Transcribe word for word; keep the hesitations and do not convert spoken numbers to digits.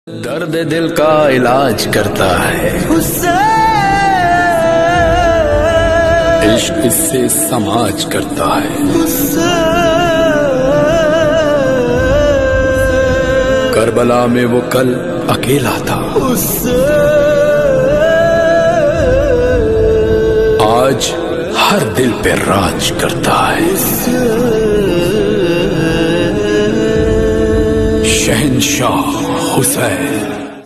दर्द दिल का इलाज करता है इश्क, इससे समाज करता है। करबला में वो कल अकेला था, आज हर दिल पे राज करता है। शहंशाह हुसैन।